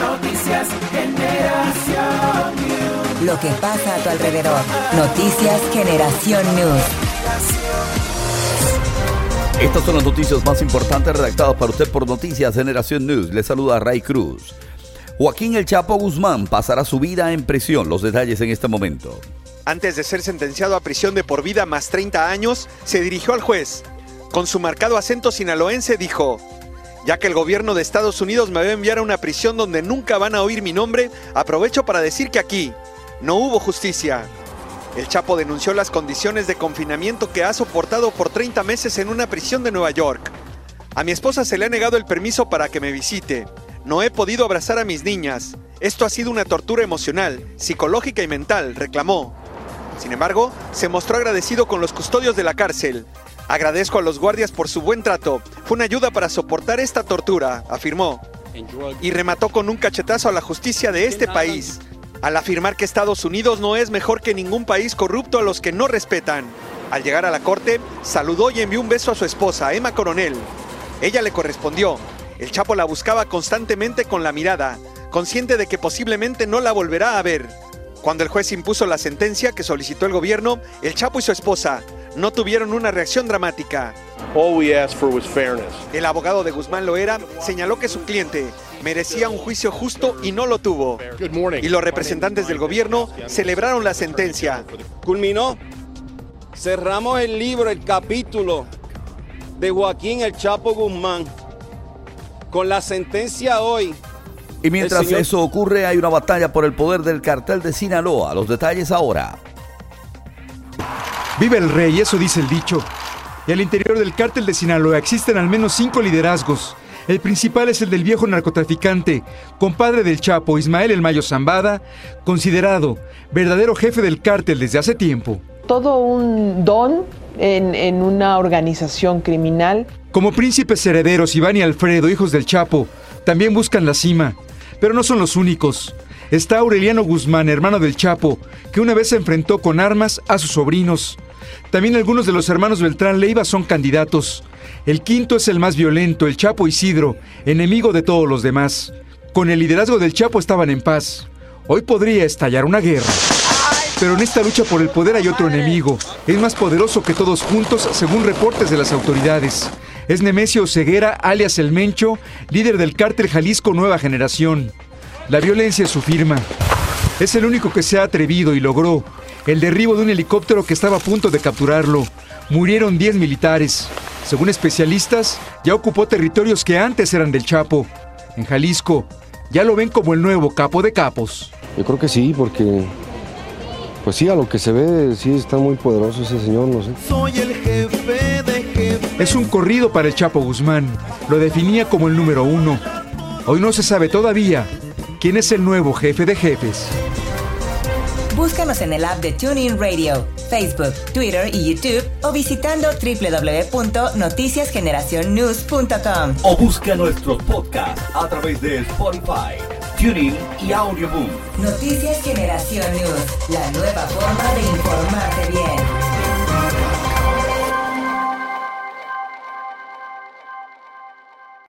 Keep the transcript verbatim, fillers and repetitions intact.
Noticias Generación News. Lo que pasa a tu alrededor. Noticias Generación News. Estas son las noticias más importantes redactadas para usted por Noticias Generación News. Le saluda Ray Cruz. Joaquín El Chapo Guzmán pasará su vida en prisión. Los detalles en este momento. Antes de ser sentenciado a prisión de por vida más treinta años, se dirigió al juez. Con su marcado acento sinaloense dijo: ya que el gobierno de Estados Unidos me va a enviar a una prisión donde nunca van a oír mi nombre, aprovecho para decir que aquí no hubo justicia. El Chapo denunció las condiciones de confinamiento que ha soportado por treinta meses en una prisión de Nueva York. A mi esposa se le ha negado el permiso para que me visite. No he podido abrazar a mis niñas. Esto ha sido una tortura emocional, psicológica y mental, reclamó. Sin embargo, se mostró agradecido con los custodios de la cárcel. Agradezco a los guardias por su buen trato. Fue una ayuda para soportar esta tortura, afirmó. Y remató con un cachetazo a la justicia de este país, al afirmar que Estados Unidos no es mejor que ningún país corrupto a los que no respetan. Al llegar a la corte, saludó y envió un beso a su esposa, Emma Coronel. Ella le correspondió. El Chapo la buscaba constantemente con la mirada, consciente de que posiblemente no la volverá a ver. Cuando el juez impuso la sentencia que solicitó el gobierno, el Chapo y su esposa no tuvieron una reacción dramática. All we asked for was fairness. El abogado de Guzmán Loera señaló que su cliente merecía un juicio justo y no lo tuvo. Y los representantes del gobierno celebraron la sentencia. Culminó. Cerramos el libro, el capítulo de Joaquín El Chapo Guzmán. Con la sentencia hoy. Y mientras señor... eso ocurre, hay una batalla por el poder del cartel de Sinaloa. Los detalles ahora. Vive el rey, eso dice el dicho. Y al interior del cártel de Sinaloa existen al menos cinco liderazgos. El principal es el del viejo narcotraficante, compadre del Chapo, Ismael El Mayo Zambada, considerado verdadero jefe del cártel desde hace tiempo. Todo un don en, en una organización criminal. Como príncipes herederos, Iván y Alfredo, hijos del Chapo, también buscan la cima, pero no son los únicos. Está Aureliano Guzmán, hermano del Chapo, que una vez se enfrentó con armas a sus sobrinos. También algunos de los hermanos Beltrán Leiva son candidatos. El quinto es el más violento, el Chapo Isidro, enemigo de todos los demás. Con el liderazgo del Chapo estaban en paz. Hoy podría estallar una guerra. Pero en esta lucha por el poder hay otro enemigo. Es más poderoso que todos juntos, según reportes de las autoridades. Es Nemesio Ceguera, alias El Mencho, líder del cártel Jalisco Nueva Generación. La violencia es su firma. Es el único que se ha atrevido y logró el derribo de un helicóptero que estaba a punto de capturarlo. Murieron diez militares. Según especialistas, ya ocupó territorios que antes eran del Chapo. En Jalisco, ya lo ven como el nuevo capo de capos. Yo creo que sí, porque... Pues sí, a lo que se ve, sí está muy poderoso ese señor, no sé. Soy el jefe de jefe. Es un corrido para el Chapo Guzmán. Lo definía como el número uno. Hoy no se sabe todavía quién es el nuevo jefe de jefes. Búscanos en el app de TuneIn Radio, Facebook, Twitter y YouTube o visitando doble u doble u doble u punto noticias generación news punto com. O busca nuestros podcasts a través de Spotify, TuneIn y Audioboom. Noticias Generación News, la nueva forma de informarte bien.